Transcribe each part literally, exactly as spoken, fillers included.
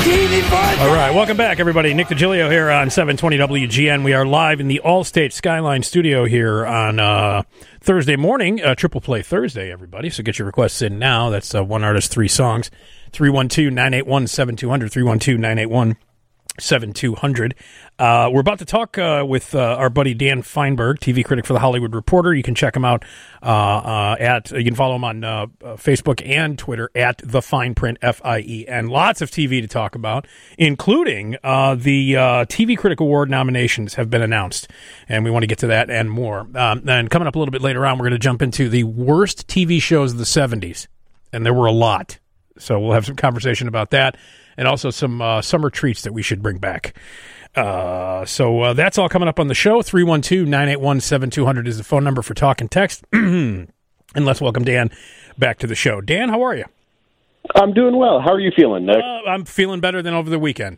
All right, welcome back, everybody. Nick DiGilio here on seven twenty W G N. We are live in the Allstate Skyline studio here on uh, Thursday morning, uh, Triple Play Thursday, everybody. So get your requests in now. That's uh, one artist, three songs. three one two, nine eight one, seven two zero zero, three one two, nine eight one, seven two zero zero. Uh, we're about to talk uh, with uh, our buddy Dan Fienberg, T V critic for The Hollywood Reporter. You can check him out uh, uh, at, you can follow him on uh, Facebook and Twitter at The Fine Print, F I E N. Lots of T V to talk about, including uh, the uh, T V Critic Award nominations have been announced, and we want to get to that and more. Um, and coming up a little bit later on, we're going to jump into the worst T V shows of the seventies, and there were a lot. So we'll have some conversation about that, and also some uh, summer treats that we should bring back. Uh, so uh, that's all coming up on the show. three one two, nine eight one, seven two zero zero is the phone number for talk and text. And let's welcome Dan back to the show. Dan, how are you? I'm doing well. How are you feeling, Nick? Uh, I'm feeling better than over the weekend.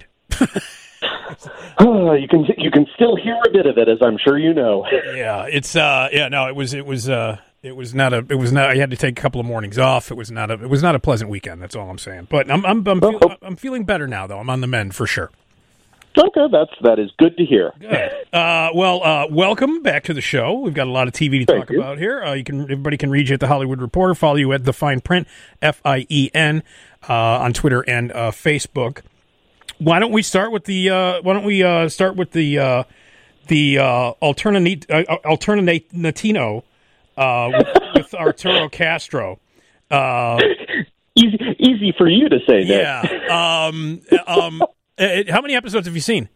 Oh, you can you can still hear a bit of it, as I'm sure you know. Yeah, it's uh, yeah, no, it was it was uh, it was not a it was not. I had to take a couple of mornings off. It was not a it was not a pleasant weekend. That's all I'm saying. But I'm I'm I'm, feel, I'm feeling better now, though. I'm on the mend for sure. Okay, that's that is good to hear. Good. Uh, well, uh, welcome back to the show. We've got a lot of T V to Thank talk you. about here. Uh, you can everybody can read you at the Hollywood Reporter. Follow you at the Fine Print, F I E N, uh, on Twitter and uh, Facebook. Why don't we start with the uh, Why don't we uh, start with the uh, the uh, alternate uh, alternatino uh, with, with Arturo Castro. Uh, Easy, easy for you to say, Nick. yeah. Um, um, uh, how many episodes have you seen?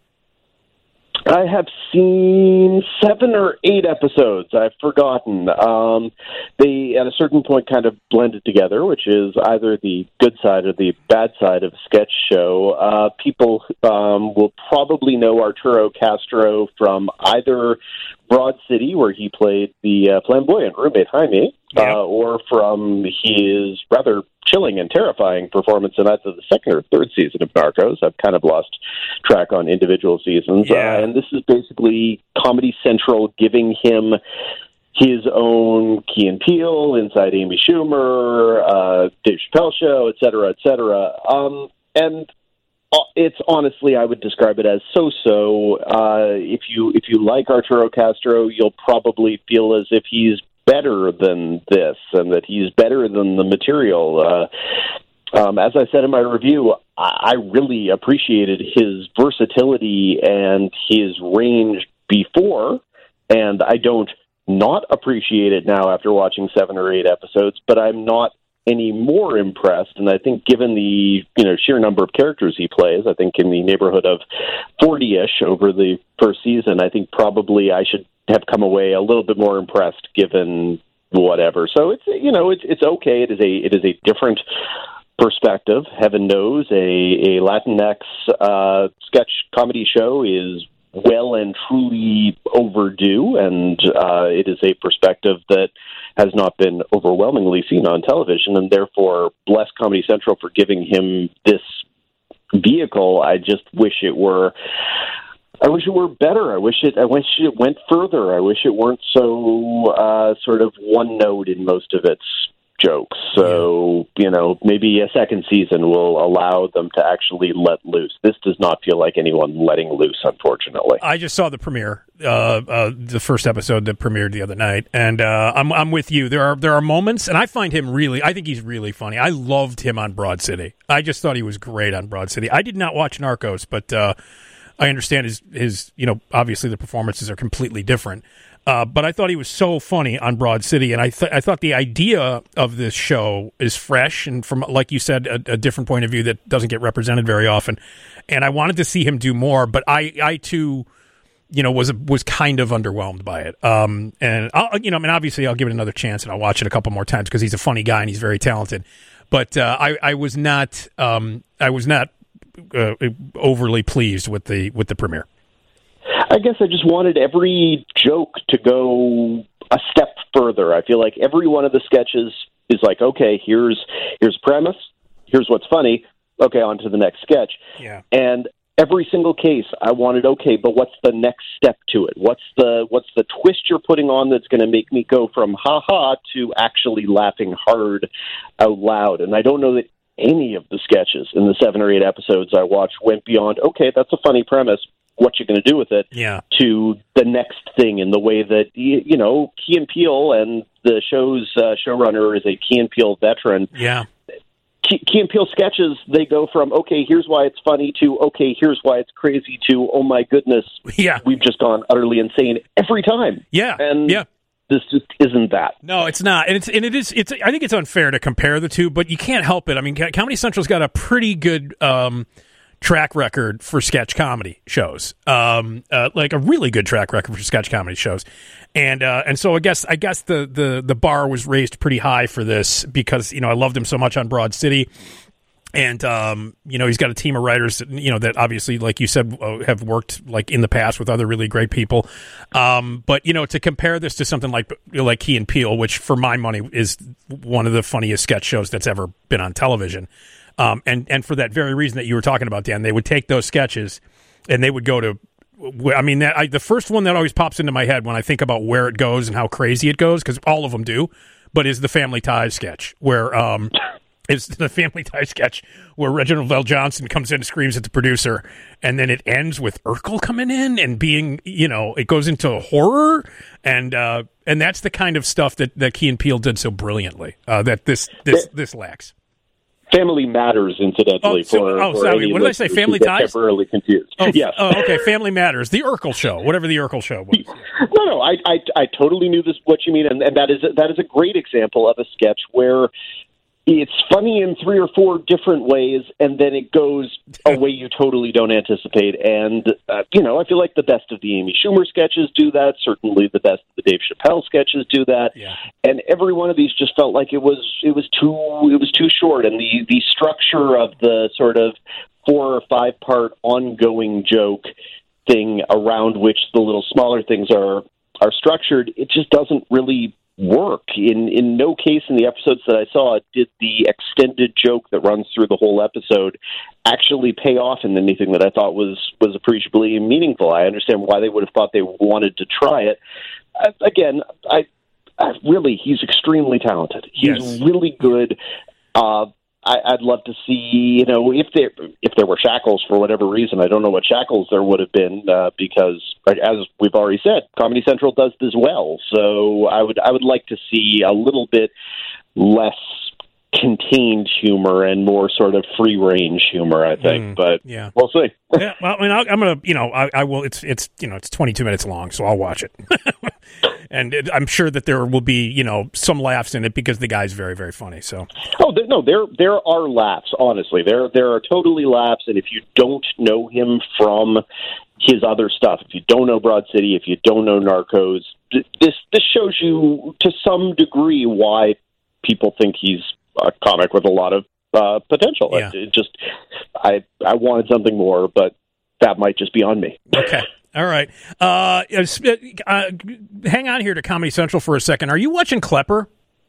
I have seen seven or eight episodes. I've forgotten. Um, they, at a certain point, kind of blended together, which is either the good side or the bad side of a sketch show. Uh, people um, will probably know Arturo Castro from either Broad City, where he played the uh, flamboyant roommate Jaime, Yeah. uh, or from his rather chilling and terrifying performance in either the second or third season of Narcos. I've kind of lost track on individual seasons. Yeah. Uh, and this is basically Comedy Central giving him his own Key and Peele, Inside Amy Schumer, uh, Dave Chappelle Show, et cetera, et cetera. Um, and it's honestly, I would describe it as so-so. Uh, if you if you like Arturo Castro, you'll probably feel as if he's better than this, and that he's better than the material. Uh, um, as I said in my review, I, I really appreciated his versatility and his range before, and I don't not appreciate it now after watching seven or eight episodes, but I'm not any more impressed. And I think given the you know sheer number of characters he plays, I think in the neighborhood of forty-ish over the first season, I think probably I should have come away a little bit more impressed given whatever. So it's you know it's it's okay. It is a it is a different perspective. Heaven knows a a Latinx uh, sketch comedy show is well and truly overdue, and uh, it is a perspective that has not been overwhelmingly seen on television, and therefore bless Comedy Central for giving him this vehicle. I just wish it were I wish it were better. I wish it I wish it went further. I wish it weren't so uh, sort of one note in most of its jokes. So, you know, maybe a second season will allow them to actually let loose. This does not feel like anyone letting loose, unfortunately. I just saw the premiere, uh, uh, the first episode that premiered the other night, and uh, I'm I'm with you. There are there are moments, and I find him really, I think he's really funny. I loved him on Broad City. I just thought he was great on Broad City. I did not watch Narcos, but uh, I understand his, his, you know, obviously the performances are completely different. Uh, but I thought he was so funny on Broad City, and I th- I thought the idea of this show is fresh and from, like you said, a, a different point of view that doesn't get represented very often. And I wanted to see him do more, but I, I too, you know, was was kind of underwhelmed by it. Um, and I'll, you know, I mean, obviously, I'll give it another chance and I'll watch it a couple more times because he's a funny guy and he's very talented. But uh, I, I was not, um, I was not uh, overly pleased with the with the premiere. I guess I just wanted every joke to go a step further. I feel like every one of the sketches is like, okay, here's here's premise, here's what's funny, okay, on to the next sketch. Yeah. And every single case, I wanted, okay, but what's the next step to it? What's the what's the twist you're putting on that's going to make me go from ha-ha to actually laughing hard out loud? And I don't know that any of the sketches in the seven or eight episodes I watched went beyond, okay, that's a funny premise, what you going to do with it, yeah. to the next thing in the way that, you know, Key and Peele, and the show's uh, showrunner is a Key and Peele veteran. Yeah. Key, Key and Peele sketches, they go from, okay, here's why it's funny, to, okay, here's why it's crazy, to, oh my goodness, yeah. we've just gone utterly insane every time. Yeah, and yeah. This just isn't that. No, it's not, and it's and it is. It's. I think it's unfair to compare the two, but you can't help it. I mean, Comedy Central's got a pretty good um, track record for sketch comedy shows, um, uh, like a really good track record for sketch comedy shows, and uh, and so I guess I guess the, the the bar was raised pretty high for this because you know I loved him so much on Broad City. And, um, you know, he's got a team of writers that, you know, that obviously, like you said, uh, have worked like in the past with other really great people. Um, but, you know, to compare this to something like, like Key and Peele, which for my money is one of the funniest sketch shows that's ever been on television. Um, and, and for that very reason that you were talking about, Dan, they would take those sketches and they would go to, I mean, that, I, the first one that always pops into my head when I think about where it goes and how crazy it goes, because all of them do, but is the Family Ties sketch where, um, It's the Family Tie sketch where Reginald Vell Johnson comes in and screams at the producer, and then it ends with Urkel coming in and being, you know, it goes into horror, and uh, and that's the kind of stuff that, that Key and Peele did so brilliantly uh, that this this this lacks. Family Matters, incidentally. Oh, so, for, oh for sorry. What did I say? Family Ties? Temporarily confused. Oh, yes. Oh, okay. Family Matters. The Urkel show, whatever the Urkel show was. No, no. I, I, I totally knew this. What you mean, and, and that is that is a great example of a sketch where it's funny in three or four different ways, and then it goes a way you totally don't anticipate. And, uh, you know, I feel like the best of the Amy Schumer sketches do that. Certainly the best of the Dave Chappelle sketches do that. Yeah. And every one of these just felt like it was it was too it was too short. And the, the structure of the sort of four or five part ongoing joke thing around which the little smaller things are are structured, it just doesn't really work. In in no case in the episodes that I saw did the extended joke that runs through the whole episode actually pay off in anything that I thought was was appreciably meaningful. I understand why they would have thought they wanted to try it. Uh, again, I, I really he's extremely talented. He's yes. really good. Uh, I, I'd love to see, you know, if there if there were shackles for whatever reason. I don't know what shackles there would have been uh, because, as we've already said, Comedy Central does this well. So I would I would like to see a little bit less contained humor and more sort of free range humor, I think. Mm, but yeah, we'll see. Yeah, well, I mean, I'll, I'm gonna, you know, I, I will. It's it's you know, it's twenty-two minutes long, so I'll watch it. And it, I'm sure that there will be, you know, some laughs in it because the guy's very, very funny. So, oh there, no, there there are laughs. Honestly, there there are totally laughs. And if you don't know him from his other stuff, if you don't know Broad City, if you don't know Narcos, this this shows you to some degree why people think he's a comic with a lot of uh, potential. Yeah. It, it just, I I wanted something more, but that might just be on me. Okay. All right. Uh, uh, hang on here to Comedy Central for a second. Are you watching Klepper?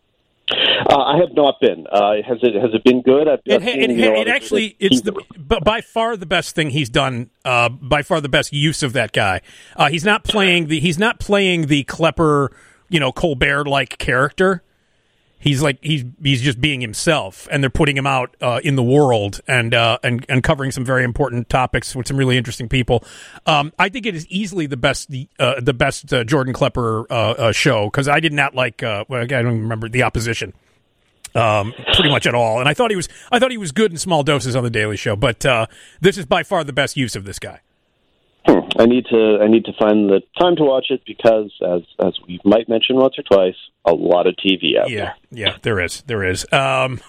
Uh, I have not been. Uh, has it has it been good? I've, it, I've it, seen, it, you know, it actually it's the by far the best thing he's done. Uh, by far the best use of that guy. Uh, he's not playing the he's not playing the Klepper, you know, Colbert like character. He's like he's he's just being himself, and they're putting him out uh, in the world and uh, and and covering some very important topics with some really interesting people. Um, I think it is easily the best uh, the best uh, Jordan Klepper uh, uh, show because I did not like uh, well, I don't even remember The Opposition um, pretty much at all, and I thought he was I thought he was good in small doses on the Daily Show, but uh, this is by far the best use of this guy. Hmm. I need to I need to find the time to watch it because, as as we might mention once or twice, a lot of T V out yeah, there. Yeah, there is, there is. Um,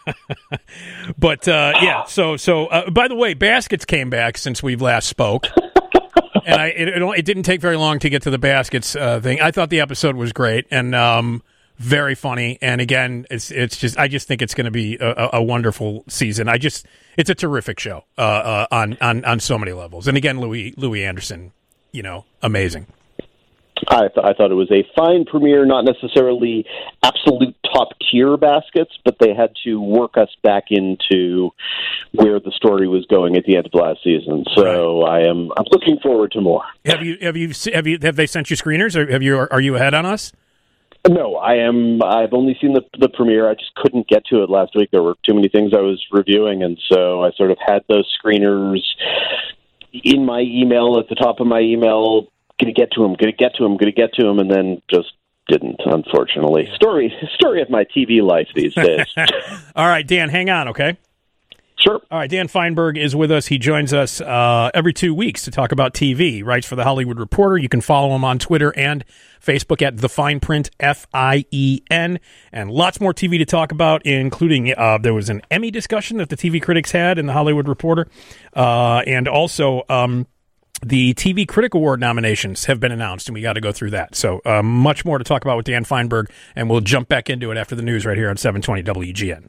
but uh, yeah, so so. Uh, by the way, baskets came back since we've last spoke, and I it, it, it didn't take very long to get to the baskets uh, thing. I thought the episode was great and um, very funny. And again, it's it's just I just think it's going to be a, a wonderful season. I just. It's a terrific show uh, uh, on, on on so many levels. And again, Louis Louis Anderson, you know, amazing. I, th- I thought it was a fine premiere, not necessarily absolute top-tier baskets, but they had to work us back into where the story was going at the end of last season. So right. I am I'm looking forward to more. Have you have you have you have they sent you screeners? Or have you are you ahead on us? No, I am. I've only seen the the premiere. I just couldn't get to it last week. There were too many things I was reviewing, and so I sort of had those screeners in my email at the top of my email. Going to get to them. Going to get to them. Going to get to them, and then just didn't. Unfortunately, story story of my T V life these days. All right, Dan, hang on, okay? Sure. All right, Dan Feinberg is with us. He joins us uh, every two weeks to talk about T V. Writes for The Hollywood Reporter. You can follow him on Twitter and Facebook at The Fine Print, F I E N. And lots more T V to talk about, including uh, there was an Emmy discussion that the T V critics had in The Hollywood Reporter. Uh, and also um, the T V Critic Award nominations have been announced, and we got to go through that. So uh, much more to talk about with Dan Feinberg, and we'll jump back into it after the news right here on seven twenty W G N.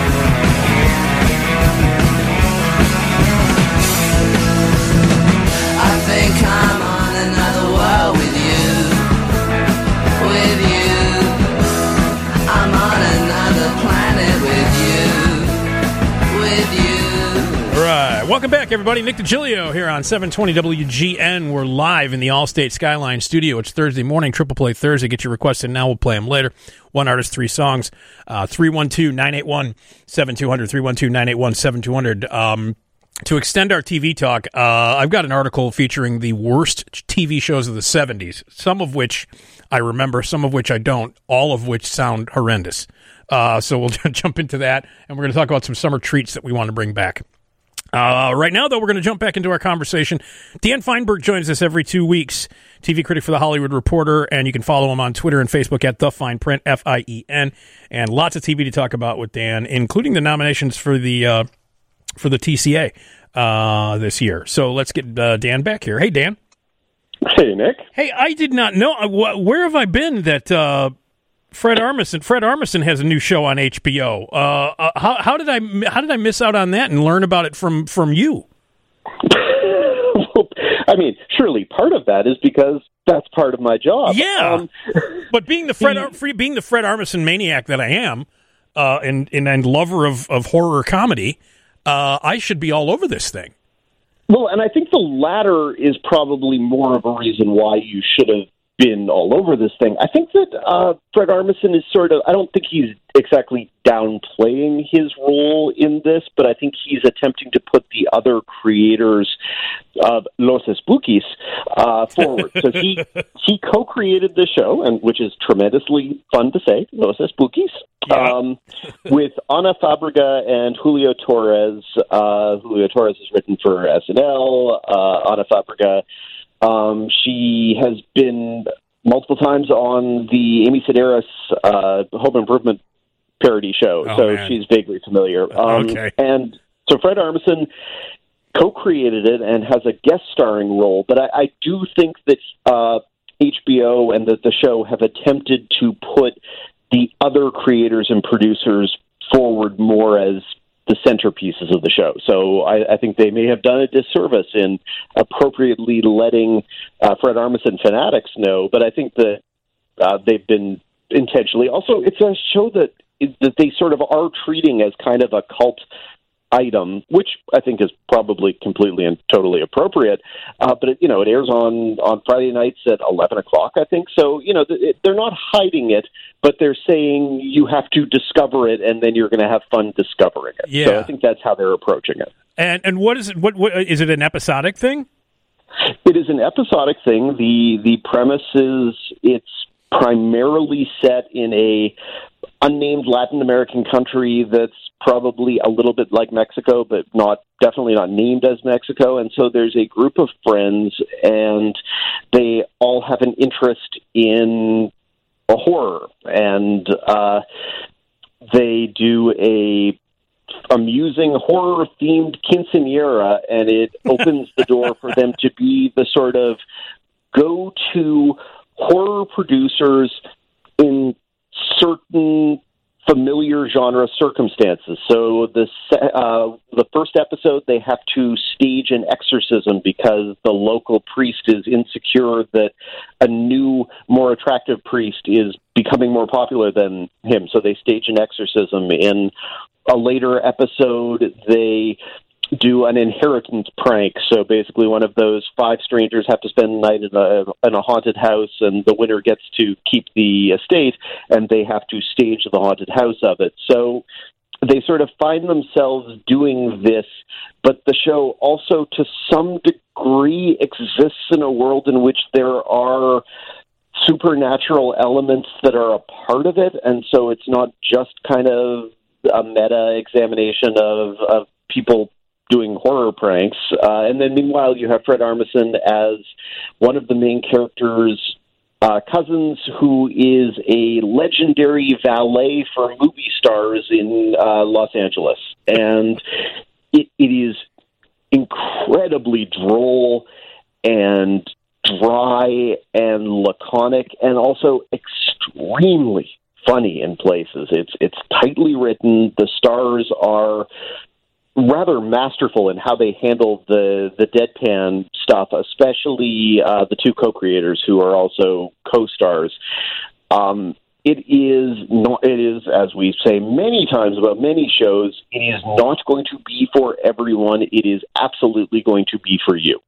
I think I'm on another world with you, with you. I'm on another planet with you, with you. All right, welcome back, everybody. Nick DiGilio here on seven twenty W G N. We're live in the Allstate Skyline studio. It's Thursday morning, Triple Play Thursday. Get your requests in now. We'll play them later. One artist, three songs. Uh, three one two, nine eight one, seven two zero zero, three one two, nine eight one, seven two zero zero. Um... To extend our T V talk, uh, I've got an article featuring the worst T V shows of the seventies, some of which I remember, some of which I don't, all of which sound horrendous. Uh, so we'll jump into that, and we're going to talk about some summer treats that we want to bring back. Uh, right now, though, we're going to jump back into our conversation. Dan Feinberg joins us every two weeks, T V critic for The Hollywood Reporter, and you can follow him on Twitter and Facebook at The Fine Print, F I E N, and lots of T V to talk about with Dan, including the nominations for the... Uh, for the T C A uh, this year. So let's get uh, Dan back here. Hey, Dan. Hey, Nick. Hey, I did not know. Uh, wh- where have I been that uh, Fred Armisen Fred Armisen has a new show on H B O? Uh, uh, how, how did I how did I miss out on that and learn about it from, from you? I mean, surely part of that is because that's part of my job. Yeah, um, but being the Fred Ar- being the Fred Armisen maniac that I am, uh, and, and and lover of, of horror comedy, Uh, I should be all over this thing. Well, and I think the latter is probably more of a reason why you should have been all over this thing. I think that uh, Fred Armisen is sort of, I don't think he's exactly downplaying his role in this, but I think he's attempting to put the other creators of Los Spookies uh, forward. So he he co-created the show, and which is tremendously fun to say, Los Spookies, yeah. um, with Ana Fabrega and Julio Torres. Uh, Julio Torres has written for S N L. Uh, Ana Fabrega, um, she has been multiple times on the Amy Sedaris uh, Home Improvement parody show, oh, so man. she's vaguely familiar. Um, okay. And so Fred Armisen co-created it and has a guest starring role, but I, I do think that uh, H B O and that the show have attempted to put the other creators and producers forward more as the centerpieces of the show. So I, I think they may have done a disservice in appropriately letting uh, Fred Armisen fanatics know, but I think that uh, they've been intentionally. Also, it's a show that that they sort of are treating as kind of a cult item, which I think is probably completely and totally appropriate. Uh, but, it, you know, it airs on, on Friday nights at eleven o'clock, I think. So, you know, it, they're not hiding it, but they're saying you have to discover it, and then you're going to have fun discovering it. Yeah. So I think that's how they're approaching it. And and what is it? What, what is it? An episodic thing? It is an episodic thing. The the premise is it's primarily set in a unnamed Latin American country that's probably a little bit like Mexico, but not definitely not named as Mexico. And so there's a group of friends, and they all have an interest in a horror, and uh, they do a amusing horror-themed quinceañera, and it opens the door for them to be the sort of go-to horror producers in certain familiar genre circumstances. So the uh, the first episode, they have to stage an exorcism because the local priest is insecure that a new, more attractive priest is becoming more popular than him. So they stage an exorcism. In a later episode, they do an inheritance prank. So basically one of those five strangers have to spend the night in a, in a haunted house, and the winner gets to keep the estate, and they have to stage the haunted house of it. So they sort of find themselves doing this, but the show also to some degree exists in a world in which there are supernatural elements that are a part of it, and so it's not just kind of a meta examination of, of people doing horror pranks. Uh, and then meanwhile, you have Fred Armisen as one of the main characters' Uh, cousins, who is a legendary valet for movie stars in uh, Los Angeles. And it, it is incredibly droll and dry and laconic and also extremely funny in places. It's, it's tightly written. The stars are rather masterful in how they handle the the deadpan stuff, especially uh, the two co-creators who are also co-stars. Um, it is not. It is, as we say many times about many shows, it is not going to be for everyone. It is absolutely going to be for you.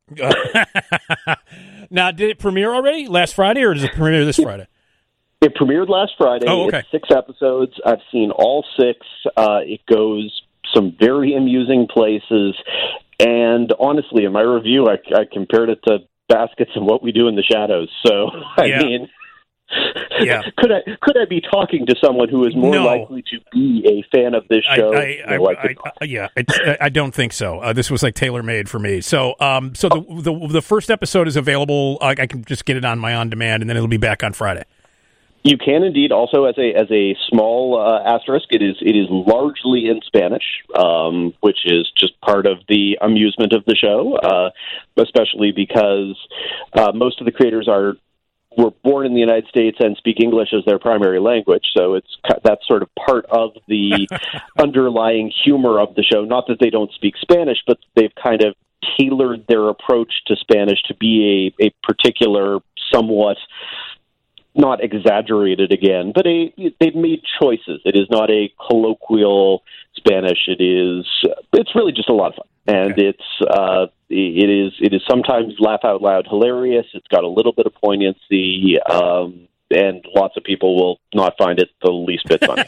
Now, did it premiere already last Friday, or does it premiere this Friday? It premiered last Friday. Oh, okay. It's six episodes. I've seen all six. Uh, it goes some very amusing places, and honestly, in my review, I, I compared it to Baskets and What We Do in the Shadows. So, I yeah. mean, yeah. could I could I be talking to someone who is more no. likely to be a fan of this show? I, I, no, I, I I, I, yeah, it's, I don't think so. Uh, this was like tailor made for me. So, um, so the, the the first episode is available. I, I can just get it on my on demand, and then it'll be back on Friday. You can indeed. Also, as a as a small uh, asterisk, it is it is largely in Spanish, um, which is just part of the amusement of the show, uh, especially because uh, most of the creators are were born in the United States and speak English as their primary language. So it's that's sort of part of the underlying humor of the show. Not that they don't speak Spanish, but they've kind of tailored their approach to Spanish to be a, a particular, somewhat, not exaggerated again, but a, they've made choices. It is not a colloquial Spanish. It is. It's really just a lot of fun, and okay. it's. Uh, it is. It is sometimes laugh out loud hilarious. It's got a little bit of poignancy, um, and lots of people will not find it the least bit funny.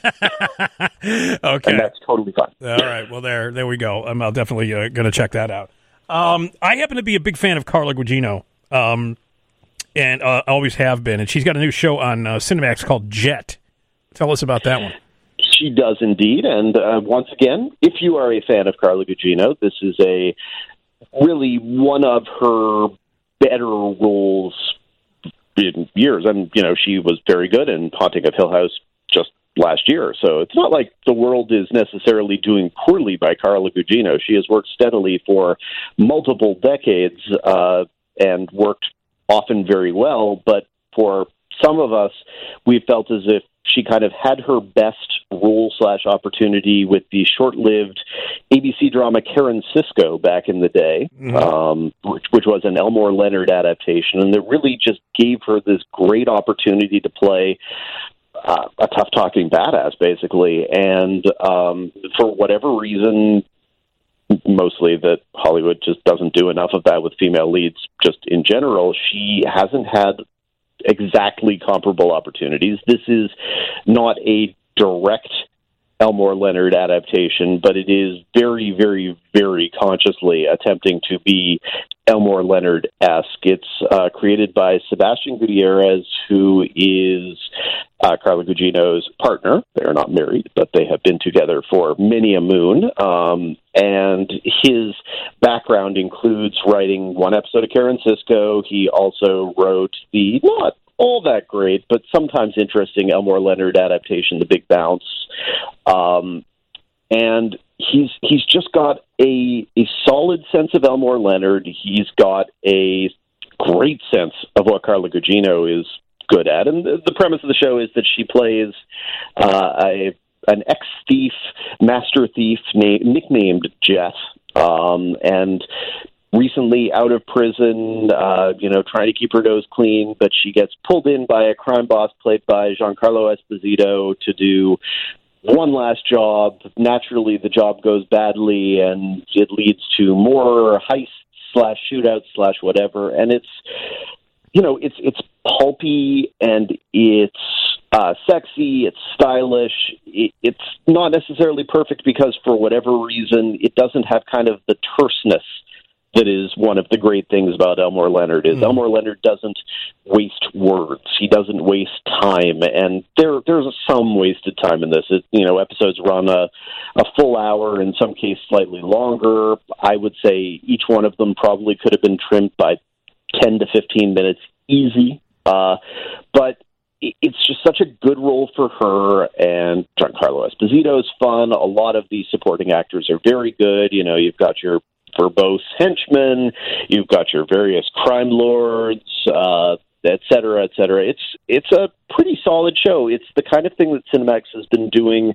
Okay, and that's totally fine. All right. Well, there, there we go. I'm, I'm definitely uh, going to check that out. Um, I happen to be a big fan of Carla Gugino. Um, And uh, always have been. And she's got a new show on uh, Cinemax called Jet. Tell us about that one. She does indeed. And uh, once again, if you are a fan of Carla Gugino, this is a really one of her better roles in years. And, you know, she was very good in Haunting of Hill House just last year. So it's not like the world is necessarily doing poorly by Carla Gugino. She has worked steadily for multiple decades uh, and worked often very well, but for some of us, we felt as if she kind of had her best role slash opportunity with the short-lived A B C drama Karen Cisco back in the day, mm-hmm. um, which, which was an Elmore Leonard adaptation, and it really just gave her this great opportunity to play uh, a tough-talking badass, basically, and um, for whatever reason, mostly that Hollywood just doesn't do enough of that with female leads just in general, she hasn't had exactly comparable opportunities. This is not a direct Elmore Leonard adaptation, but it is very, very, very consciously attempting to be Elmore Leonard-esque. It's uh, created by Sebastian Gutierrez, who is uh, Carla Gugino's partner. They are not married, but they have been together for many a moon. Um, and his background includes writing one episode of Karen Cisco. He also wrote the not all that great, but sometimes interesting Elmore Leonard adaptation, The Big Bounce. Um, and he's he's just got a a solid sense of Elmore Leonard. He's got a great sense of what Carla Gugino is good at. And the, the premise of the show is that she plays uh, a an ex-thief, master thief named, nicknamed Jeff, um, and recently out of prison, uh, you know, trying to keep her nose clean, but she gets pulled in by a crime boss played by Giancarlo Esposito to do one last job. Naturally, the job goes badly, and it leads to more heists slash shootouts slash whatever. And it's, you know, it's it's pulpy and it's uh, sexy. It's stylish. It, it's not necessarily perfect because for whatever reason, it doesn't have kind of the terseness that is one of the great things about Elmore Leonard. Is mm. Elmore Leonard doesn't waste words. He doesn't waste time, and there there's some wasted time in this. It, you know, episodes run a, a full hour, in some cases slightly longer. I would say each one of them probably could have been trimmed by ten to fifteen minutes, easy. Uh, but it's just such a good role for her, and Giancarlo Esposito is fun. A lot of the supporting actors are very good. You know, you've got your verbose henchmen, you've got your various crime lords, uh, et cetera, et cetera. It's it's a pretty solid show. It's the kind of thing that Cinemax has been doing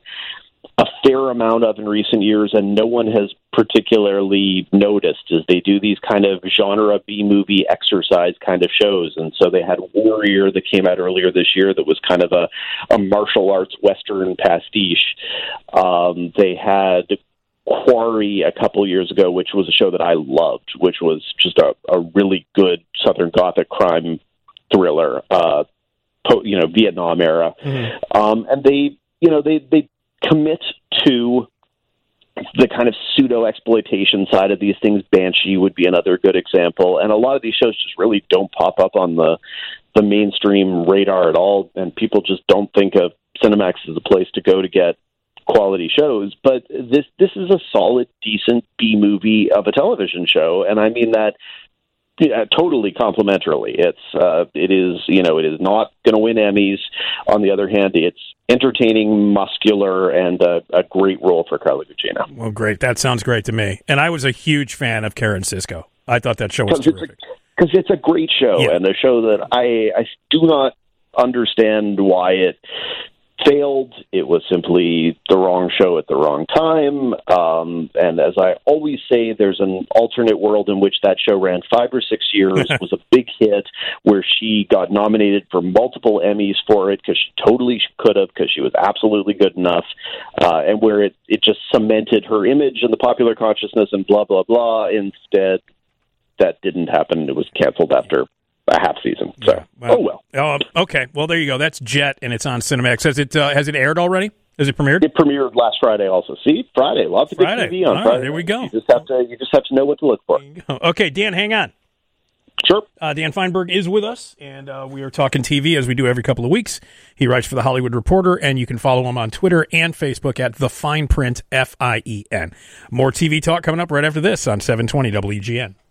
a fair amount of in recent years, and no one has particularly noticed, is they do these kind of genre B-movie exercise kind of shows. And so they had Warrior that came out earlier this year that was kind of a, a martial arts Western pastiche. Um, they had Quarry a couple years ago, which was a show that I loved, which was just a, a really good Southern Gothic crime thriller, uh, po- you know, Vietnam era. Mm-hmm. Um, and they, you know, they, they commit to the kind of pseudo-exploitation side of these things. Banshee would be another good example. And a lot of these shows just really don't pop up on the, the mainstream radar at all, and people just don't think of Cinemax as a place to go to get quality shows. But this this is a solid, decent B movie of a television show, and I mean that yeah, totally complimentarily. It's uh, it is you know it is not going to win Emmys. On the other hand, it's entertaining, muscular, and a, a great role for Carla Gugino. Well, great. That sounds great to me. And I was a huge fan of Karen Sisco. I thought that show was terrific. Because it's, it's a great show, yeah. And a show that I I do not understand why it failed. It was simply the wrong show at the wrong time. Um, and as I always say, there's an alternate world in which that show ran five or six years, was a big hit, where she got nominated for multiple Emmys for it because she totally could have, because she was absolutely good enough, uh, and where it, it just cemented her image in the popular consciousness and blah, blah, blah. Instead, that didn't happen. It was canceled after a half season. So, yeah, well, oh well. Uh, okay, well there you go. That's Jet, and it's on Cinemax. Has it uh, has it aired already? Has it premiered? It premiered last Friday. Also, see Friday, lots of Friday. good T V on All Friday. Right, there we go. You just have to you just have to know what to look for. Okay, Dan, hang on. Sure. Uh, Dan Feinberg is with us, and uh, we are talking T V as we do every couple of weeks. He writes for The Hollywood Reporter, and you can follow him on Twitter and Facebook at The Fine Print, F I E N. More T V talk coming up right after this on seven twenty W G N.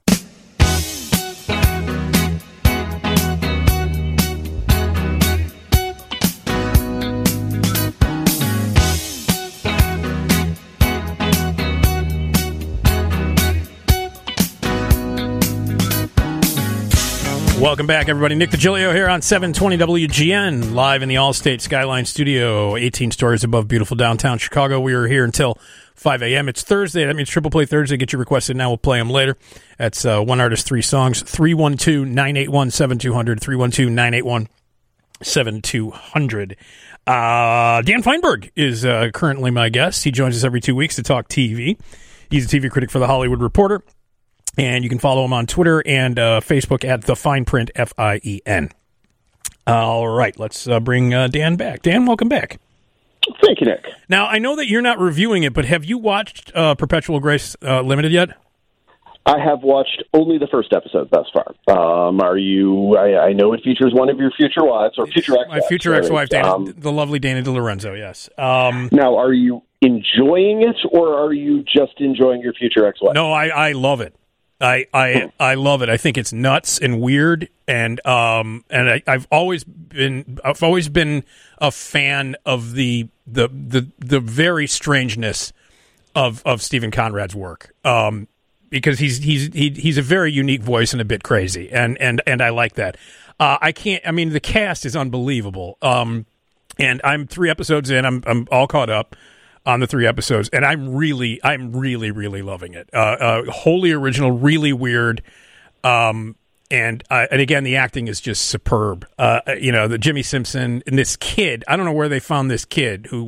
Welcome back, everybody. Nick DiGilio here on seven twenty W G N, live in the Allstate Skyline Studio, eighteen stories above beautiful downtown Chicago. We are here until five a.m. It's Thursday. That means Triple Play Thursday. Get your requests in now. We'll play them later. That's uh, one artist, three songs. three one two, nine eight one, seven two zero zero. three one two, nine eight one, seven two zero zero. Uh, Dan Feinberg is uh, currently my guest. He joins us every two weeks to talk T V. He's a T V critic for The Hollywood Reporter. And you can follow him on Twitter and uh, Facebook at The Fine Print, F I E N. All right, let's uh, bring uh, Dan back. Dan, welcome back. Thank you, Nick. Now, I know that you're not reviewing it, but have you watched uh, Perpetual Grace uh, Limited yet? I have watched only the first episode thus far. Um, are you? I, I know it features one of your future wives or future ex-wives. My future ex-wife, Dana, um, the lovely Dana DeLorenzo. Yes. Um, now, are you enjoying it, or are you just enjoying your future ex-wife? No, I, I love it. I, I I love it. I think it's nuts and weird, and um and I, I've always been I've always been a fan of the the the, the very strangeness of of Stephen Conrad's work. Um, because he's he's he, he's a very unique voice and a bit crazy, and and and I like that. Uh, I can't. I mean, the cast is unbelievable. Um, and I'm three episodes in. I'm I'm all caught up on the three episodes, and I'm really, I'm really, really loving it. Uh, uh, wholly original, really weird, um, and uh, and again, the acting is just superb. Uh, you know, the Jimmy Simpson and this kid. I don't know where they found this kid who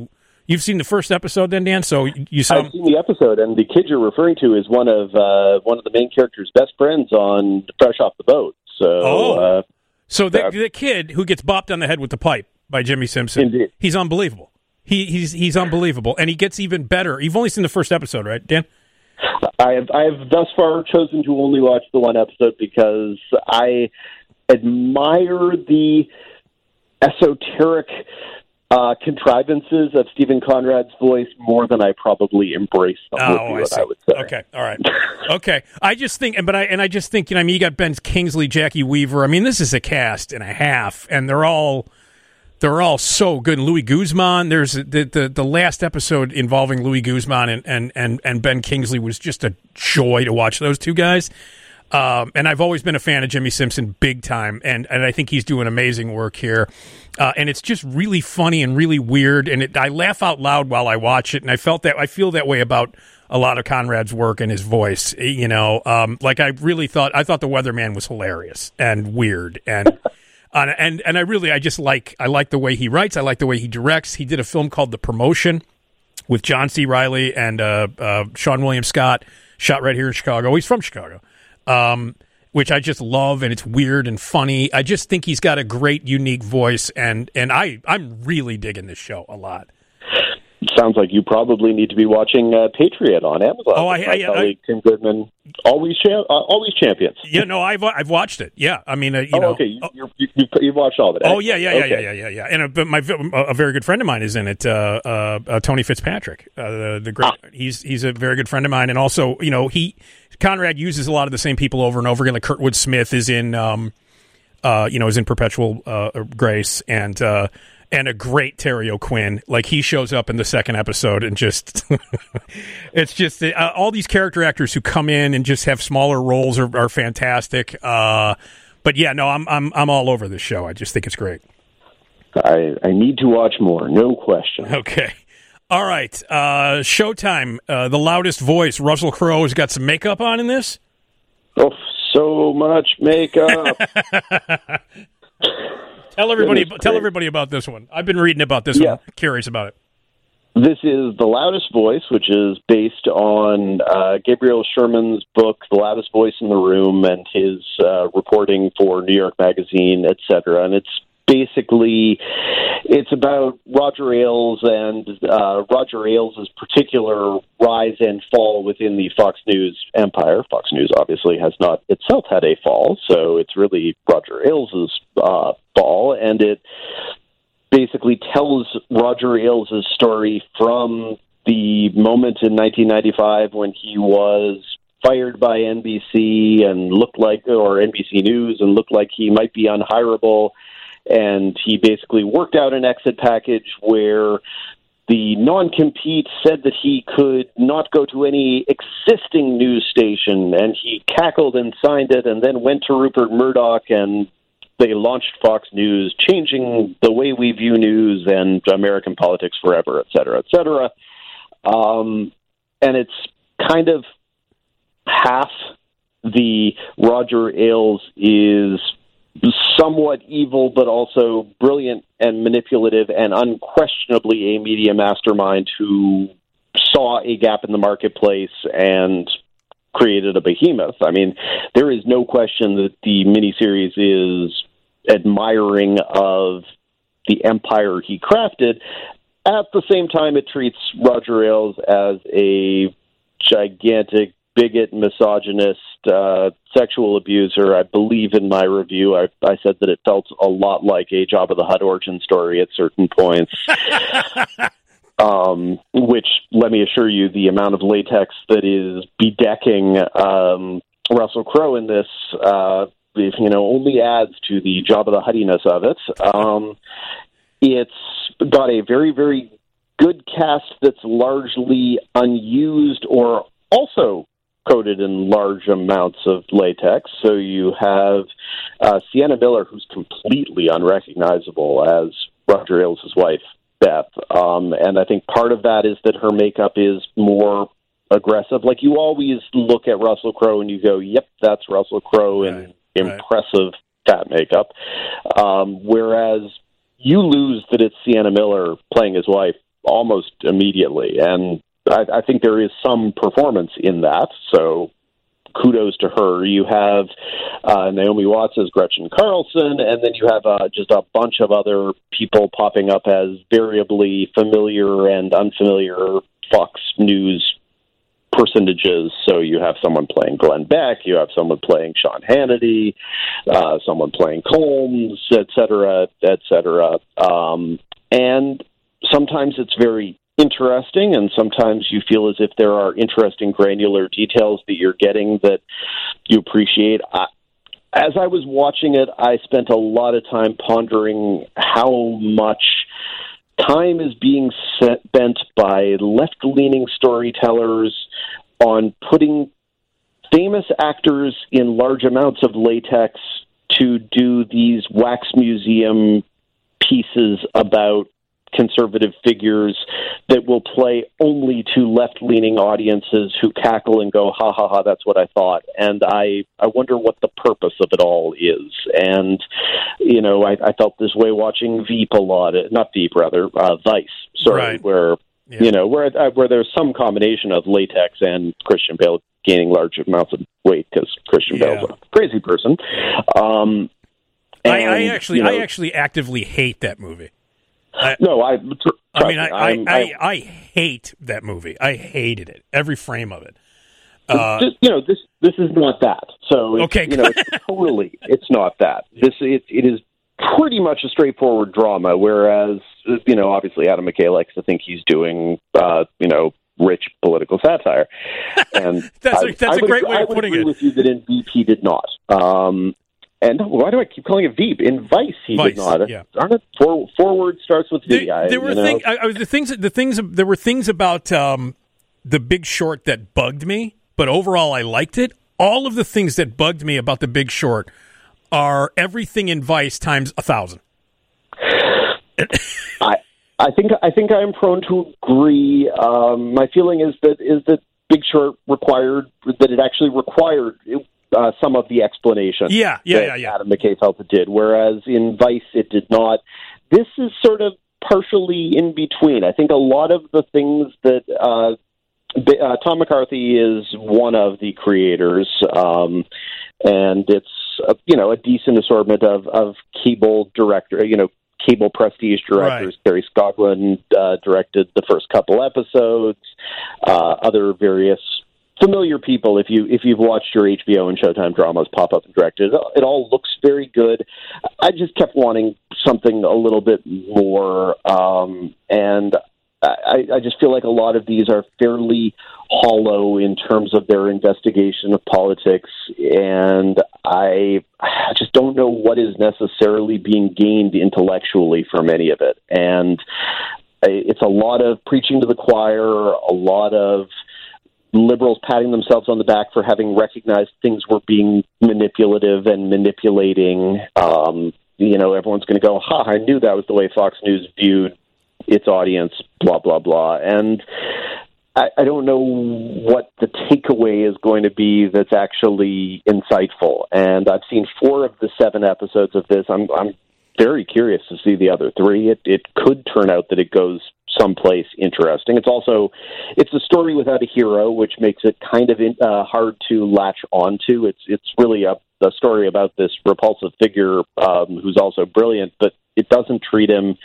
You've seen the first episode, then, Dan. So you saw. I've seen the episode, and the kid you're referring to is one of uh, one of the main character's best friends on Fresh Off the Boat. So, oh, uh, so the, uh, the kid who gets bopped on the head with the pipe by Jimmy Simpson. Indeed. He's unbelievable. He he's he's unbelievable, and he gets even better. You've only seen the first episode, right, Dan? I have I have thus far chosen to only watch the one episode because I admire the esoteric uh, contrivances of Stephen Conrad's voice more than I probably embrace them. Oh, would be I what see. I would say. Okay, all right, okay. I just think, but I and I just think, you know, I mean, you got Ben Kingsley, Jackie Weaver. I mean, this is a cast and a half, and they're all they're all so good. And Louis Guzman. There's the the, the last episode involving Louis Guzman and, and, and, and Ben Kingsley was just a joy to watch those two guys. Um, and I've always been a fan of Jimmy Simpson, big time, and, and I think he's doing amazing work here. Uh, and it's just really funny and really weird, and it, I laugh out loud while I watch it. And I felt that I feel that way about a lot of Conrad's work and his voice. You know, um, like I really thought I thought the Weatherman was hilarious and weird, and uh, and and I really I just like I like the way he writes. I like the way he directs. He did a film called The Promotion with John C. Reilly and uh, uh, Sean William Scott, shot right here in Chicago. He's from Chicago. Um, which I just love, and it's weird and funny. I just think he's got a great, unique voice, and, and I, I'm really digging this show a lot. Sounds like you probably need to be watching uh, Patriot on Amazon. Oh, I, My I, I, colleague Tim Goodman, always cha- uh, always champions. Yeah, no, I've I've watched it. Yeah, I mean, uh, you oh, know, okay, you, you, you, you've watched all of it. Oh yeah, yeah, yeah, okay. yeah, yeah, yeah, yeah. And a, but my a very good friend of mine is in it. Uh, uh, uh, Tony Fitzpatrick, uh, the, the great. Ah. He's he's a very good friend of mine, and also, you know, he Conrad uses a lot of the same people over and over again. Like Kurtwood Smith is in, um, uh, you know, is in Perpetual uh, Grace, and. Uh, And a great Terry O'Quinn. Like, he shows up in the second episode and just... it's just... Uh, all these character actors who come in and just have smaller roles are, are fantastic. Uh, but, yeah, no, I'm I'm I'm all over this show. I just think it's great. I, I need to watch more, no question. Okay. All right. Uh, Showtime, uh, the loudest voice. Russell Crowe has got some makeup on in this? Oh, so much makeup. Tell everybody, tell everybody about this one. I've been reading about this yeah. one. Curious about it. This is The Loudest Voice, which is based on uh, Gabriel Sherman's book, The Loudest Voice in the Room, and his uh, reporting for New York Magazine, et cetera. And it's basically, it's about Roger Ailes and uh, Roger Ailes' particular rise and fall within the Fox News empire. Fox News obviously has not itself had a fall, so it's really Roger Ailes' uh, fall, and it basically tells Roger Ailes' story from the moment in nineteen ninety-five when he was fired by N B C and looked like, or N B C News, and looked like he might be unhireable. And he basically worked out an exit package where the non-compete said that he could not go to any existing news station, and he cackled and signed it, and then went to Rupert Murdoch, and they launched Fox News, changing the way we view news and American politics forever, et cetera, et cetera. Um, and it's kind of half the Roger Ailes is somewhat evil, but also brilliant and manipulative and unquestionably a media mastermind who saw a gap in the marketplace and created a behemoth. I mean, there is no question that the miniseries is admiring of the empire he crafted. At the same time, it treats Roger Ailes as a gigantic bigot, misogynist, uh, sexual abuser. I believe in my review, I, I said that it felt a lot like a Jabba the Hutt origin story at certain points. um, which, let me assure you, the amount of latex that is bedecking um, Russell Crowe in this, uh, if, you know, only adds to the Jabba the Huttiness of it. Um, it's got a very, very good cast that's largely unused or also coated in large amounts of latex. So you have uh, Sienna Miller, who's completely unrecognizable as Roger Ailes' wife, Beth. Um, and I think part of that is that her makeup is more aggressive. Like, you always look at Russell Crowe and you go, yep, that's Russell Crowe in right, impressive fat makeup. Um, whereas you lose that it's Sienna Miller playing his wife almost immediately. And I, I think there is some performance in that, so kudos to her. You have uh, Naomi Watts as Gretchen Carlson, and then you have uh, just a bunch of other people popping up as variably familiar and unfamiliar Fox News personages. So you have someone playing Glenn Beck, you have someone playing Sean Hannity, uh, someone playing Combs, et cetera, et cetera. Um, and sometimes it's very interesting, and sometimes you feel as if there are interesting granular details that you're getting that you appreciate. I, as I was watching it, I spent a lot of time pondering how much time is being spent by left-leaning storytellers on putting famous actors in large amounts of latex to do these wax museum pieces about conservative figures that will play only to left-leaning audiences who cackle and go, ha, ha, ha, that's what I thought. And I, I wonder what the purpose of it all is. And, you know, I, I felt this way watching Veep a lot, not Veep, rather, uh, Vice, sorry, right. where, yeah. you know, where, uh, where there's some combination of latex and Christian Bale gaining large amounts of weight because Christian yeah. Bale's a crazy person. Um, and, I, I actually, you know, I actually actively hate that movie. I, no, I. Tr- I mean, I I, I, I I hate that movie. I hated it, every frame of it. Uh, just, you know, this this is not that. So it's, okay, you know, it's totally, it's not that. This it, it is pretty much a straightforward drama. Whereas, you know, obviously Adam McKay likes to think he's doing, uh, you know, rich political satire, and that's I, a, that's I a would, great way I of would putting agree it. With you that in Veep he did not. Um, And why do I keep calling it Veep? In Vice, he Vice, did not. Yeah. Aren't it for, forward starts with V? There, there were you know? things. I, I, the things. The things. There were things about um, The Big Short that bugged me, but overall, I liked it. All of the things that bugged me about The Big Short are everything in Vice times a thousand. I I think I think I am prone to agree. Um, my feeling is that is that Big Short required that it actually required. It, Uh, some of the explanation yeah, yeah, that yeah, yeah. Adam McKay felt it did, whereas in Vice it did not. This is sort of partially in between. I think a lot of the things that uh, uh, Tom McCarthy is one of the creators, um, and it's a, you know a decent assortment of, of cable director, you know, cable prestige directors. Right. Terry Scogland uh, directed the first couple episodes. Uh, other various familiar people, if you if you've watched your H B O and Showtime dramas pop up and directed, it, it all looks very good. I just kept wanting something a little bit more, um, and I, I just feel like a lot of these are fairly hollow in terms of their investigation of politics, and I, I just don't know what is necessarily being gained intellectually from any of it. And it's a lot of preaching to the choir, a lot of liberals patting themselves on the back for having recognized things were being manipulative and manipulating. Um, you know, everyone's going to go, ha, I knew that was the way Fox News viewed its audience, blah, blah, blah. And I, I don't know what the takeaway is going to be that's actually insightful. And I've seen four of the seven episodes of this. I'm, I'm very curious to see the other three. It, it could turn out that it goes someplace interesting. It's also, it's a story without a hero, which makes it kind of in, uh, hard to latch onto. It's it's really a, a story about this repulsive figure um, who's also brilliant, but it doesn't treat him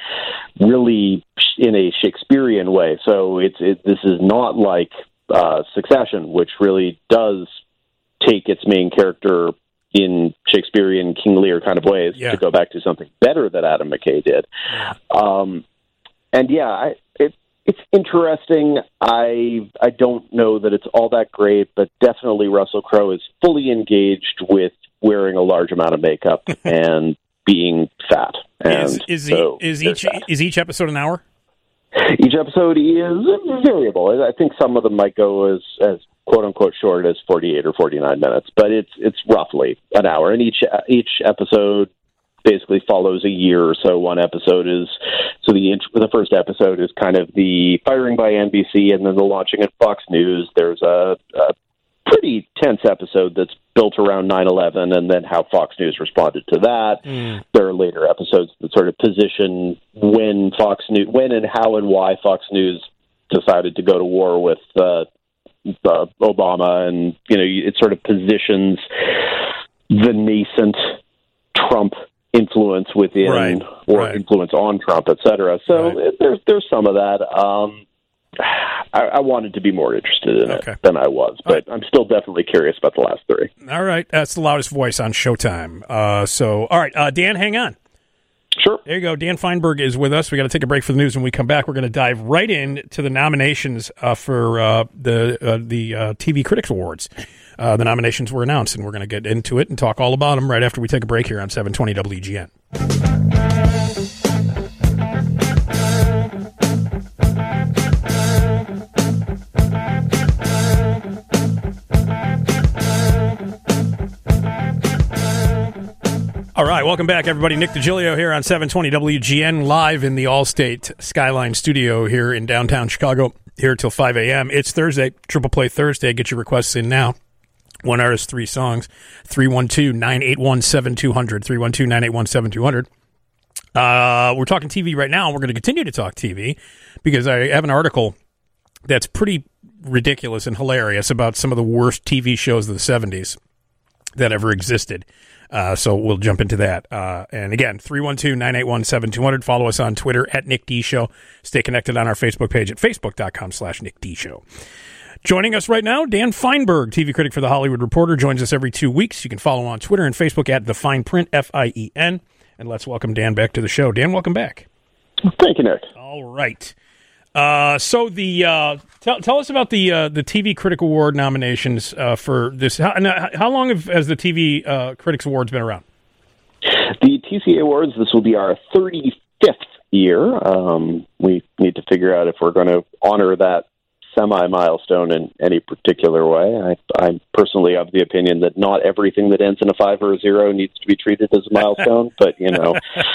really in a Shakespearean way. So it's it, this is not like uh, Succession, which really does take its main character in Shakespearean King Lear kind of ways yeah. to go back to something better that Adam McKay did. Yeah. Um, And yeah, I, it, it's interesting. I I don't know that it's all that great, but definitely Russell Crowe is fully engaged with wearing a large amount of makeup and being fat. And is is, so he, is each that. is each episode an hour? Each episode is variable. I think some of them might go as as quote unquote short as forty-eight or forty-nine minutes, but it's it's roughly an hour. And each each episode basically follows a year or so. One episode is so the the first episode is kind of the firing by N B C, and then the launching at Fox News. There's a, a pretty tense episode that's built around nine eleven and then how Fox News responded to that. Mm. There are later episodes that sort of position when Fox News, when and how and why Fox News decided to go to war with uh, uh, Obama, and you know, it sort of positions the nascent Trump influence within right. or right. influence on Trump, et cetera. So right. there's there's some of that. Um, I, I wanted to be more interested in okay. it than I was, but right. I'm still definitely curious about the last three. All right, that's the loudest voice on Showtime. Uh, so, all right, uh, Dan, hang on. Sure. There you go. Dan Feinberg is with us. We got to take a break for the news. When we come back, we're going to dive right in to the nominations uh, for uh, the uh, the uh, T V Critics Awards. Uh, the nominations were announced, and we're going to get into it and talk all about them right after we take a break here on seven twenty W G N. All right, welcome back, everybody. Nick DiGilio here on seven twenty W G N, live in the Allstate Skyline studio here in downtown Chicago, here till five a.m. It's Thursday, Triple Play Thursday. Get your requests in now. One artist, three songs. three one two, nine eight one, seven two zero zero. three one two, nine eight one, seven two zero zero. Uh, we're talking T V right now, and we're going to continue to talk T V because I have an article that's pretty ridiculous and hilarious about some of the worst T V shows of the seventies that ever existed. Uh, so we'll jump into that. Uh, and again, three one two, nine eight one, seven two zero zero. Follow us on Twitter at Nick D Show. Stay connected on our Facebook page at facebook.com slash Nick D Show. Joining us right now, Dan Feinberg, T V critic for The Hollywood Reporter, joins us every two weeks. You can follow him on Twitter and Facebook at The Fine Print, F I E N. And let's welcome Dan back to the show. Dan, welcome back. Thank you, Nick. All right. Uh, so the uh, tell tell us about the uh, the T V Critic Award nominations uh, for this. How, how long have, has the T V uh, Critics Awards been around? The T C A Awards, this will be our thirty-fifth year. Um, we need to figure out if we're going to honor that semi-milestone in any particular way. I, I'm personally of the opinion that not everything that ends in a five or a zero needs to be treated as a milestone, but, you know,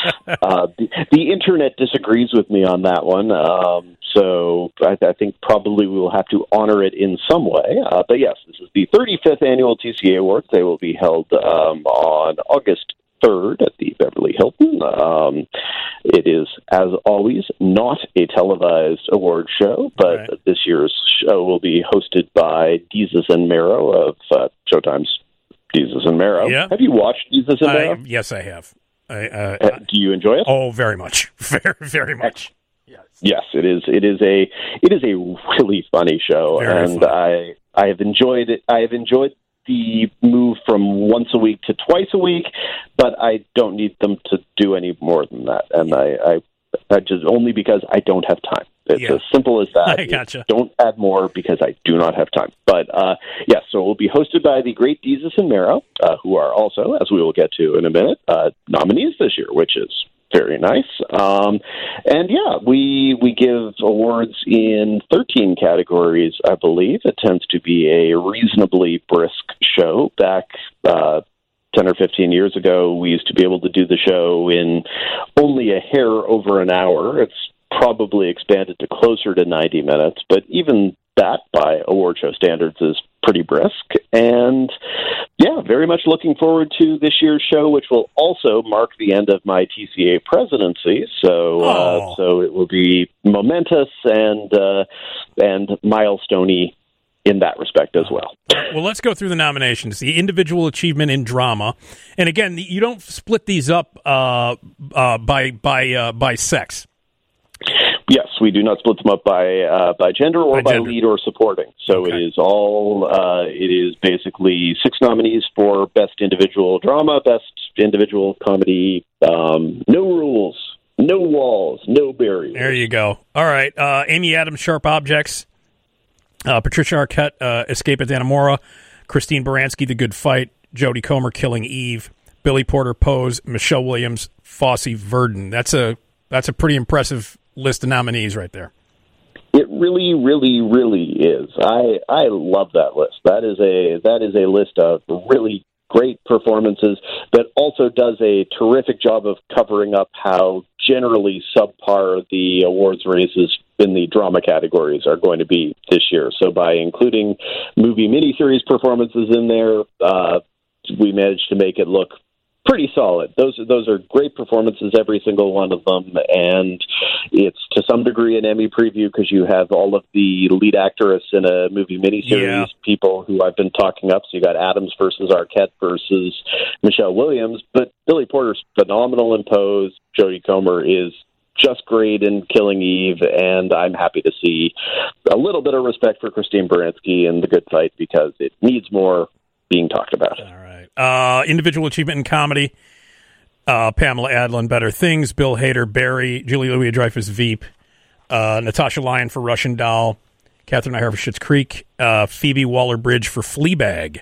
uh, the, the Internet disagrees with me on that one, um, so I, I think probably we will have to honor it in some way. Uh, but, yes, this is the thirty-fifth Annual T C A Awards. They will be held um, on August third at the Beverly Hilton. Um, it is, as always, not a televised award show, but right. this year's show will be hosted by Desus and Mero of uh, Showtime's Desus and Mero. Yeah. Have you watched Desus and Mero? I, yes, I have. I, uh, uh, do you enjoy it? Oh, very much, very, very much. Yes, yes, it is. It is a it is a really funny show, very and fun. I I have enjoyed it. I have enjoyed the move from once a week to twice a week, but I don't need them to do any more than that. And I, I, I just only because I don't have time. It's yeah. as simple as that. I gotcha. Don't add more because I do not have time. But uh, yes, yeah, so it will be hosted by the great Desus and Mero, uh, who are also, as we will get to in a minute, uh, nominees this year, which is very nice. Um, and yeah, we we give awards in thirteen categories, I believe. It tends to be a reasonably brisk show. Back uh, ten or fifteen years ago, we used to be able to do the show in only a hair over an hour. It's probably expanded to closer to ninety minutes, but even that by award show standards is pretty brisk. And yeah, very much looking forward to this year's show, which will also mark the end of my T C A presidency. So, oh. uh, so it will be momentous and uh, and milestoney in that respect as well. Well, let's go through the nominations. The individual achievement in drama, and again, you don't split these up uh, uh, by by uh, by sex. Yes, we do not split them up by uh, by gender or by, by gender. lead or supporting. So okay. it is all. Uh, it is basically six nominees for best individual drama, best individual comedy. Um, no rules, no walls, no barriers. There you go. All right, uh, Amy Adams, Sharp Objects. Uh, Patricia Arquette, uh, Escape at Dannemora. Christine Baranski, The Good Fight. Jodie Comer, Killing Eve. Billy Porter, Pose. Michelle Williams, Fosse Verdon. That's a that's a pretty impressive list of nominees right there. It really, really, really is. I I love that list. That is a that is a list of really great performances that also does a terrific job of covering up how generally subpar the awards races in the drama categories are going to be this year. So by including movie miniseries performances in there, uh, we managed to make it look pretty solid. Those those are great performances, every single one of them, and it's to some degree an Emmy preview because you have all of the lead actress in a movie miniseries, yeah. people who I've been talking up. So you got Adams versus Arquette versus Michelle Williams, but Billy Porter's phenomenal in Pose. Jodie Comer is just great in Killing Eve, and I'm happy to see a little bit of respect for Christine Baranski in The Good Fight because it needs more being talked about. All right. Uh, individual achievement in comedy, uh, Pamela Adlon, Better Things, Bill Hader, Barry, Julia Louis-Dreyfus, Veep, uh, Natasha Lyonne for Russian Doll, Catherine O'Hara for Schitt's Creek, uh, Phoebe Waller-Bridge for Fleabag.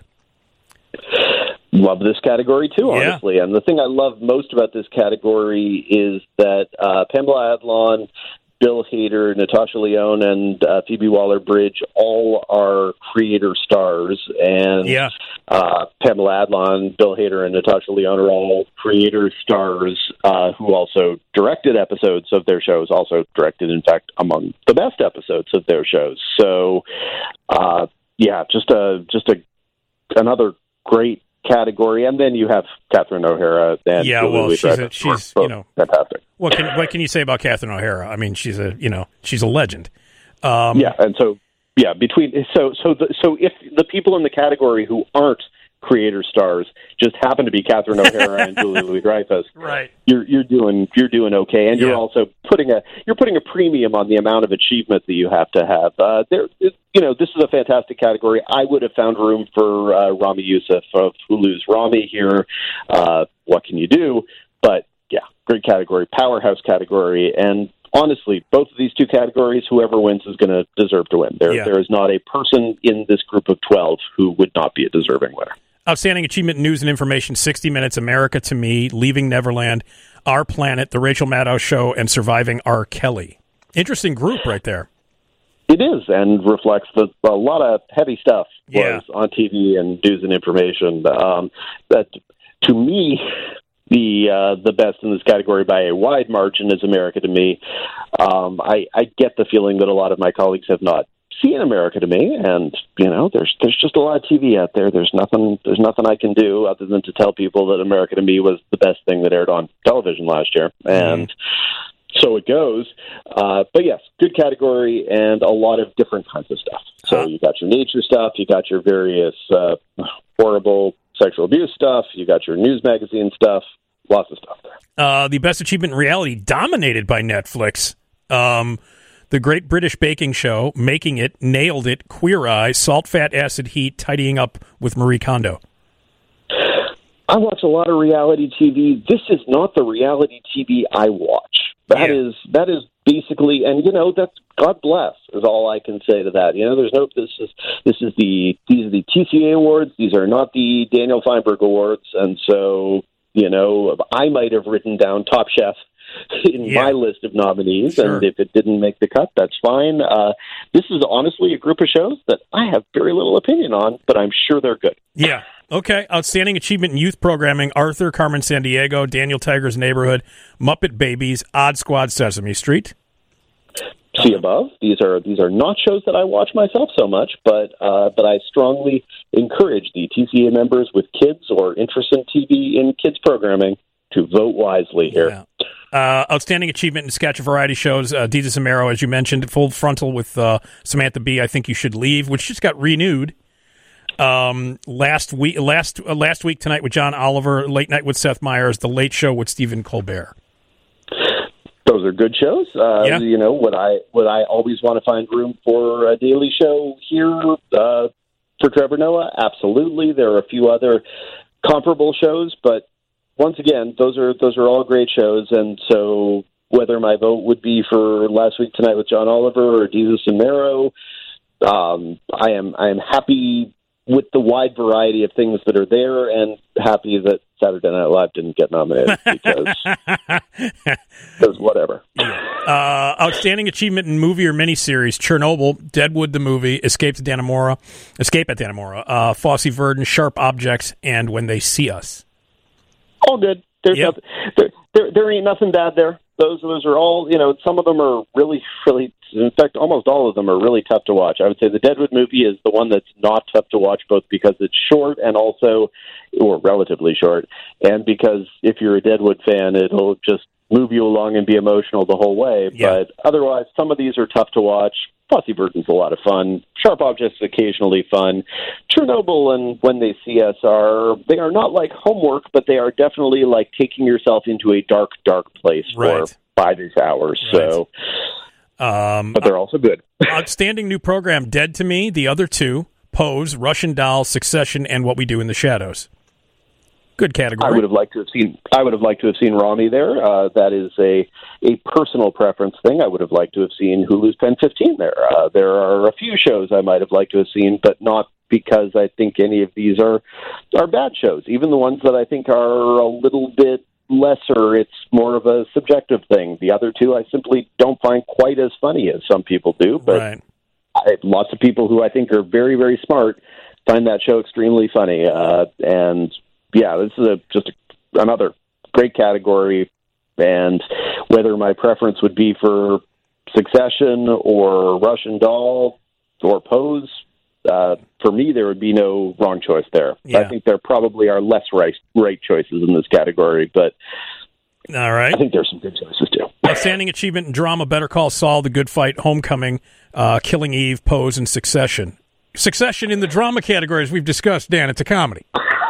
Love this category, too, honestly. Yeah. And the thing I love most about this category is that uh, Pamela Adlon, Bill Hader, Natasha Lyonne, and uh, Phoebe Waller-Bridge all are creator stars. And yeah. uh, Pamela Adlon, Bill Hader, and Natasha Lyonne are all creator stars uh, who also directed episodes of their shows, also directed, in fact, among the best episodes of their shows. So, uh, yeah, just a just a another great category, and then you have Catherine O'Hara and yeah, Julie well, she's a, Louis-Dreyfus, she's both you know fantastic. What can what can you say about Catherine O'Hara? I mean, she's a you know she's a legend. Um, yeah, and so yeah, between so so the, so if the people in the category who aren't creator stars just happen to be Catherine O'Hara and Julie Louis-Dreyfus, right? You're you're doing you're doing okay, and you're yeah. also putting a you're putting a premium on the amount of achievement that you have to have. Uh, there, you know, this is a fantastic category. I would have found room for uh, Rami Youssef of Hulu's Rami here. Uh, what can you do? But yeah, great category, powerhouse category, and honestly, both of these two categories, whoever wins is going to deserve to win. There, yeah. there is not a person in this group of twelve who would not be a deserving winner. Outstanding Achievement in News and Information, sixty minutes, America to Me, Leaving Neverland, Our Planet, The Rachel Maddow Show, and Surviving R. Kelly. Interesting group right there. It is, and reflects that a lot of heavy stuff yeah. was on T V and news and information. Um, that, to me, the uh, the best in this category by a wide margin is America to Me. Um, I, I get the feeling that a lot of my colleagues have not seen America to Me, and you know, there's there's just a lot of T V out there. There's nothing there's nothing I can do other than to tell people that America to Me was the best thing that aired on television last year, and mm-hmm. so it goes. Uh, but yes, good category and a lot of different kinds of stuff. So uh, you got your nature stuff, you got your various uh, horrible sexual abuse stuff, you got your news magazine stuff, lots of stuff there. Uh, the best achievement in reality, dominated by Netflix. Um, The Great British Baking Show, Making It, Nailed It, Queer Eye, Salt, Fat, Acid, Heat, Tidying Up with Marie Kondo. I watch a lot of reality T V. This is not the reality T V I watch. That yeah. is that is basically, and you know, that's God bless is all I can say to that. You know, there's no this is this is the these are the T C A awards. These are not the Daniel Feinberg awards, and so you know, I might have written down Top Chef in yeah. my list of nominees, sure. and if it didn't make the cut, that's fine. Uh, this is honestly a group of shows that I have very little opinion on, but I'm sure they're good. Yeah. Okay. Outstanding Achievement in Youth Programming, Arthur, Carmen Sandiego, Daniel Tiger's Neighborhood, Muppet Babies, Odd Squad, Sesame Street. See above. These are these are not shows that I watch myself so much, but uh, but I strongly encourage the T C A members with kids or interest in T V in kids programming to vote wisely here. Yeah. Uh, outstanding Achievement in Sketch Variety Shows, uh, Desus and Mero, as you mentioned, Full Frontal with uh, Samantha Bee, I Think You Should Leave, which just got renewed um, last week. Last uh, last week tonight with John Oliver, Late Night with Seth Meyers, The Late Show with Stephen Colbert. Those are good shows. Uh, yeah. You know, would I would I always want to find room for a daily show here uh, for Trevor Noah? Absolutely. There are a few other comparable shows, but once again, those are those are all great shows, and so whether my vote would be for Last Week Tonight with John Oliver or Desus and Mero, um, I am I am happy with the wide variety of things that are there, and happy that Saturday Night Live didn't get nominated because, because whatever. Uh, outstanding Achievement in Movie or Miniseries, Chernobyl, Deadwood the Movie, Escape to Dannemora, Escape at Dannemora, uh, Fosse Verdon, Sharp Objects, and When They See Us. All good. There's yep. nothing, there, there, there ain't nothing bad there. those those are all, you know, some of them are really, really, in fact, almost all of them are really tough to watch. I would say the Deadwood movie is the one that's not tough to watch, both because it's short and also, or relatively short, and because if you're a Deadwood fan, it'll just move you along and be emotional the whole way. Yeah. But otherwise, some of these are tough to watch. Fosse Verdon's a lot of fun. Sharp Objects is occasionally fun. Chernobyl and When They See Us are, they are not like homework, but they are definitely like taking yourself into a dark, dark place Right. for five-ish hours. Right. So, Um, but they're also good. outstanding new program, Dead to Me. The other two, Pose, Russian Doll, Succession, and What We Do in the Shadows. Good category. I would have liked to have seen. I would have liked to have seen Rami there. Uh, that is a a personal preference thing. I would have liked to have seen Hulu's Pen fifteen there. Uh, there are a few shows I might have liked to have seen, but not because I think any of these are are bad shows. Even the ones that I think are a little bit lesser, it's more of a subjective thing. The other two I simply don't find quite as funny as some people do. But right. I, lots of people who I think are very, very smart find that show extremely funny. Uh, and yeah, this is a, just a, another great category. And whether my preference would be for Succession or Russian Doll or Pose, uh, for me, there would be no wrong choice there. Yeah. I think there probably are less right, right choices in this category, but All right. I think there's some good choices too. Outstanding achievement in drama, Better Call Saul, The Good Fight, Homecoming, uh, Killing Eve, Pose, and Succession. Succession in the drama category, as we've discussed, Dan, it's a comedy.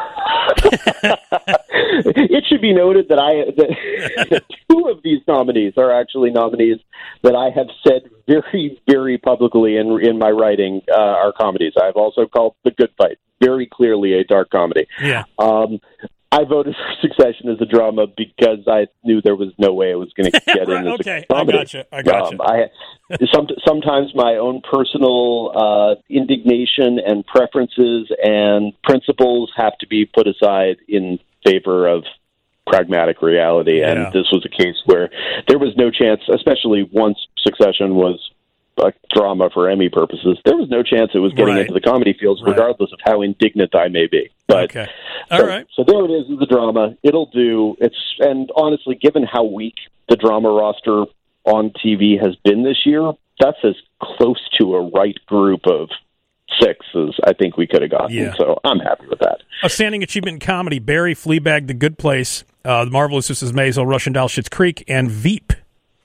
It should be noted that I that two of these nominees are actually nominees that I have said very, very publicly in in my writing uh, are comedies. I've also called The Good Fight very clearly a dark comedy. Yeah. Um, I voted for Succession as a drama because I knew there was no way it was going to get Right, in as okay, a I comedy. gotcha, I gotcha. Um, I, some, sometimes my own personal uh, indignation and preferences and principles have to be put aside in favor of pragmatic reality, Yeah. and this was a case where there was no chance, especially once Succession was a drama for Emmy purposes, there was no chance it was getting Right. into the comedy fields, Right. regardless of how indignant I may be. But Okay. All so, right. so there it is, the drama. It'll do. It's and honestly, given how weak the drama roster on T V has been this year, that's as close to a right group of six as I think we could have gotten. Yeah. So I'm happy with that. Outstanding achievement in comedy, Barry, Fleabag, The Good Place, uh, The Marvelous Missus Maisel, Russian Doll, Schitt's Creek, and Veep.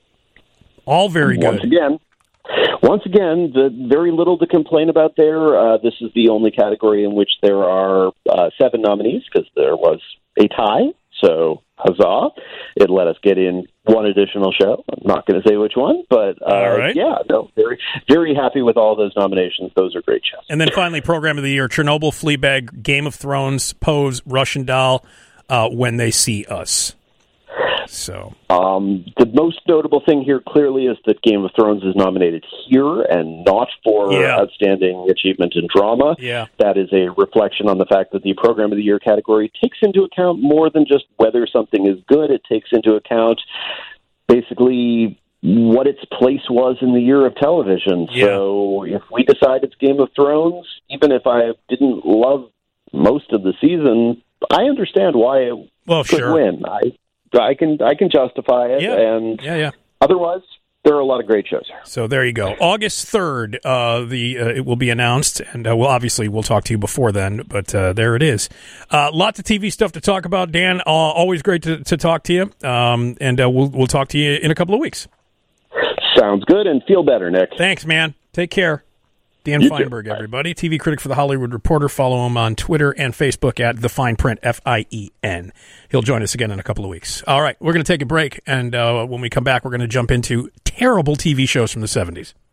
All very Once good. again, once again, the very little to complain about there. Uh, this is the only category in which there are uh, seven nominees because there was a tie. So huzzah! It let us get in one additional show. I'm not going to say which one, but uh, All right. yeah, no, very, very happy with all those nominations. Those are great shows. And then finally, Program of the Year, Chernobyl, Fleabag, Game of Thrones, Pose, Russian Doll, uh, When They See Us. So, Um, the most notable thing here clearly is that Game of Thrones is nominated here and not for Yeah. Outstanding Achievement in Drama. yeah. That is a reflection on the fact that the Program of the Year category takes into account more than just whether something is good. It takes into account basically what its place was in the year of television. Yeah. So if we decide it's Game of Thrones, even if I didn't love most of the season, I understand why it Well, could sure. win. I I can I can justify it, Yeah. and Yeah, yeah. otherwise there are a lot of great shows here. So there you go. August third, uh, the uh, it will be announced, and uh, we'll obviously we'll talk to you before then. But uh, there it is. Uh, lots of T V stuff to talk about. Dan, uh, always great to, to talk to you, um, and uh, we'll we'll talk to you in a couple of weeks. Sounds good, and feel better, Nick. Thanks, man. Take care. Dan You too. Feinberg, everybody, T V critic for The Hollywood Reporter. Follow him on Twitter and Facebook at The Fine Print, F I E N. He'll join us again in a couple of weeks. All right, we're going to take a break, and uh, when we come back, we're going to jump into terrible T V shows from the seventies.